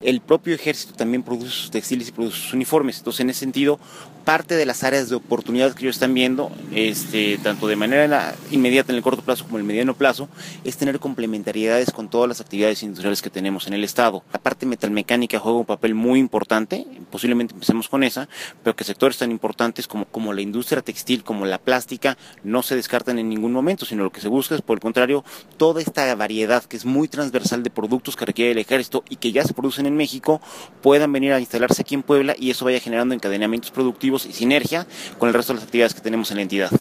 el propio ejército también produce sus textiles y produce sus uniformes. Entonces, en ese sentido, parte de las áreas de oportunidad que ellos están viendo, tanto de manera inmediata en el corto plazo como en el mediano plazo, es tener complementariedades con todas las actividades industriales que tenemos en el estado. La parte metalmecánica juega un papel muy importante, posiblemente empecemos con esa, pero que sectores tan importantes como la industria textil, como la plástica, no se descartan en ningún momento, sino lo que se busca es, por el contrario, toda esta variedad que es muy transversal de productos que requiere el ejército y que ya se producen en México, puedan venir a instalarse aquí en Puebla y eso vaya generando encadenamientos productivos y sinergia con el resto de las actividades que tenemos en la entidad.